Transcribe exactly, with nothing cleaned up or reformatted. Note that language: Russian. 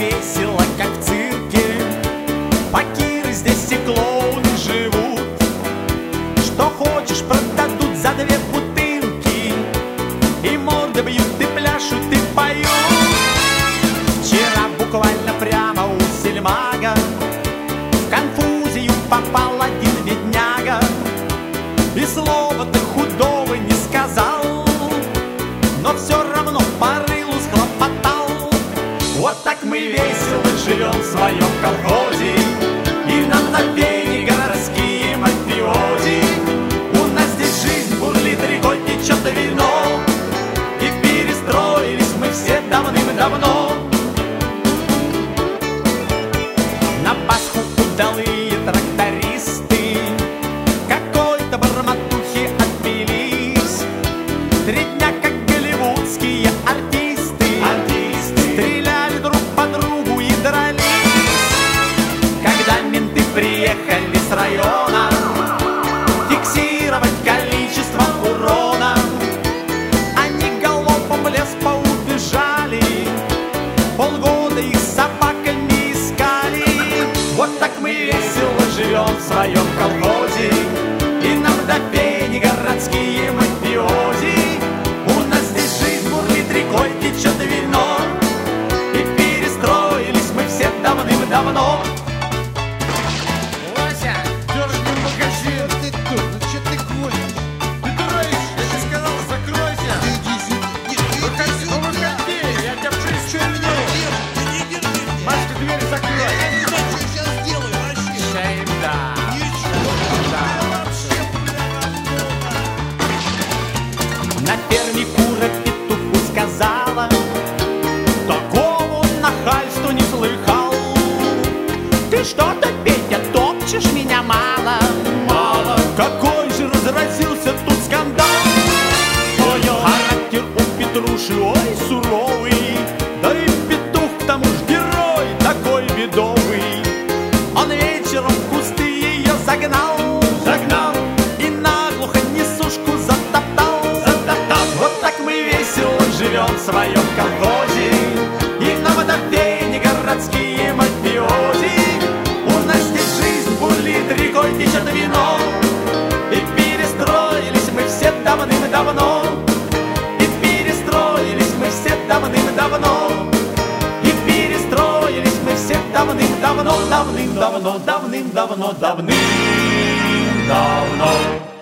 весело, как в цирке. Факиры здесь и клоуны живут. Что хочешь, продадут за две бутылки. И морды бьют, и пляшут, и поют. Вчера буквально прямо у сельмага в конфузию попал один бедняга. И слова-то худого не сказал, но все равно по рылу схлопотал. Вот так мы весело живем в своем колхозе, и нам на пене городские мафиози. У нас здесь жизнь бурлит рекой, течет вино, и перестроились мы все давным-давно. На Пасху удалые трактористы какой-то барматухи отпились. Три дня как голливудские артисты, артисты стреляли друг по другу и дрались. Когда менты приехали с района фиксировать количество урона, они галопом в лес поубежали, полгода их собаками искали. Вот так мы весело живем в своем колхозе, и нам до пени городские мафиози. У нас здесь жизнь бурлит рекой, течет вино, и перестроились мы все давным-давно. Вася, дёрни магазин. Ты кто? Ну что ты гонишь? Ты дурачишь, я тебе сказал, закройся. Ты иди сюда. Нет, ты Выходи, иди ну сюда. выходи, я тебя Что пристрелю. меня держишь? Ты не держи меня. Машка, дверь закрой. Я не знаю, что я сейчас сделаю вообще. Шейда. Ничего. Да. Ты вообще, бля, На ферме кура петуху сказала: такого нахальства не слыхал. Ты что-то, Петя, топчешь меня мало? Мало. Какой же разразился тут скандал? Характер у Петруши, ой, суровый. Да и петух к тому ж герой такой бедовый. Он вечером в кусты ее загнал, загнал, и наглухо несушку затоптал, затоптал. Вот так мы весело живем в своем колхозе, и нам до пени городские мафиози. У нас здесь жизнь бурлит рекой, течет вино, и перестроились мы все давным-давно. И перестроились мы все давным-давно. И перестроились мы все давным-давно, давным-давно, давным-давно, давным-давно.